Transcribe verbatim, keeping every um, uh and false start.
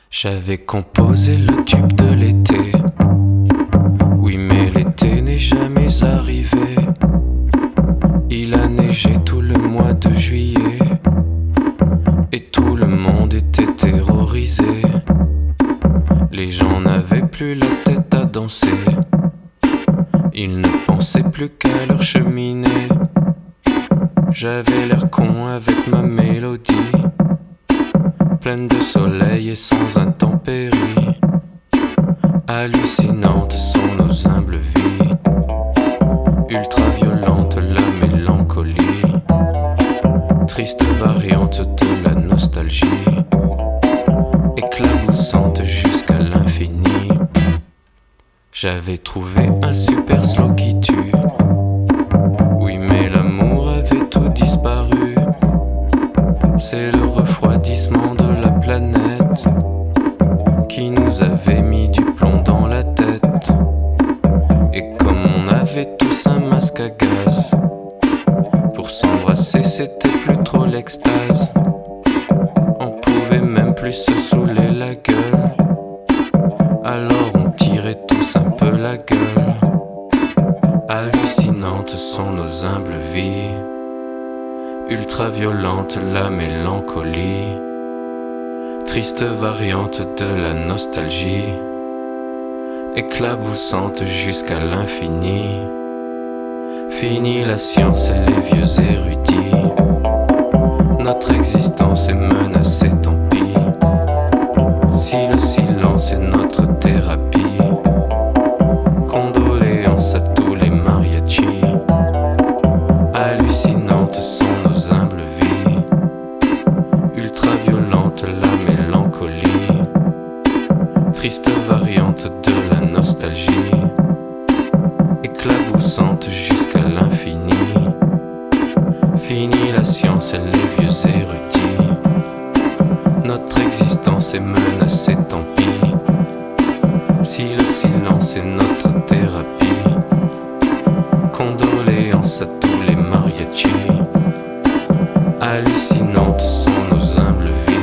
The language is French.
J'avais composé le tube de l'été. Oui, mais l'été n'est jamais arrivé. Il a neigé tout le mois de juillet et tout le monde était terrorisé. Les gens n'avaient plus la tête à danser. Ils ne pensaient plus qu'à leur cheminée. J'avais l'air con avec ma mélodie, pleine de soleil et sans intempéries. Hallucinantes sont nos humbles vies, ultra violente la mélancolie, triste variante de la nostalgie, éclaboussante jusqu'à l'infini. J'avais trouvé un super slow qui tue. Oui, mais l'amour avait tout disparu. C'est le refroidissement de la planète qui nous avait mis du plomb dans la tête. Et comme on avait tous un masque à gaz, pour s'embrasser c'était plus trop l'extase. On pouvait même plus se saouler la gueule, alors on tirait tous un peu la gueule. Hallucinantes sont nos humbles vies, ultra violente la mélancolie, triste variante de la nostalgie, éclaboussante jusqu'à l'infini. Fini la science et les vieux érudits, notre existence est menacée, tant pis. Si le silence est notre thérapie, condoléances à tous les mariachis. Hallucinantes sont nos humbles vies, ultra violente la mélancolie, triste variante de la nostalgie, éclaboussante jusqu'à l'infini. Fini la science et les vieux érudits, notre existence est menacée, tant pis. Si le silence est notre thérapie, condoléances à tous les mariachis. Hallucinantes sont nos humbles vies.